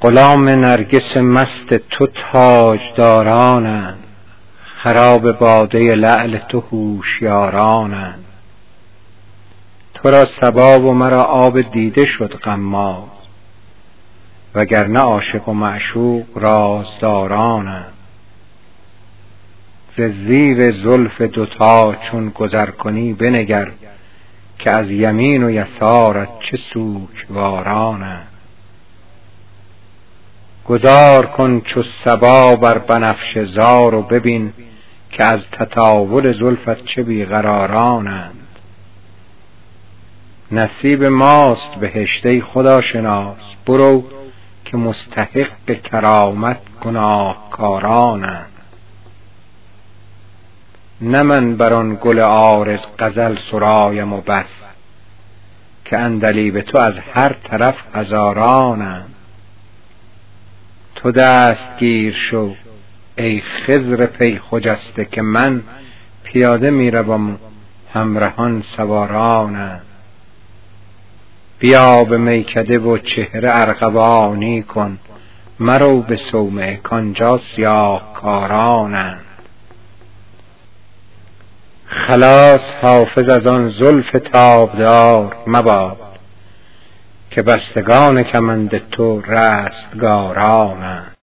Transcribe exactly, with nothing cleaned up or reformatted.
غلام نرگس مست تو تاجدارانند، خراب باده لعل تو هوشیارانند. تو را صبا و مرا آب دیده شد غماز، وگرنه عاشق و معشوق رازدارانند. ز زیر زلف دوتا چون گذر کنی بنگر، که از یمین و یسارت چه سوگوارانند. گذار کن چو صبا بر بنفشه زار و ببین، که از تطاول زلفت چه بیقرارانند. نصیب ماست بهشت ای خداشناس، برو که مستحق کرامت گناهکارانند. نه من بر آن گل عارض غزل سرایم و بس، که عندلیب تو از هر طرف هزارانند. تو دستگیر شو ای خضر پی خجسته، که من پیاده می روم همرهان سوارانند. بیا به میکده و چهره ارغوانی کن، مرو به صومعه کانجا سیاه کارانند. خلاص حافظ از آن زلف تابدار مباد، که بستگان کمند تو رستگارانند.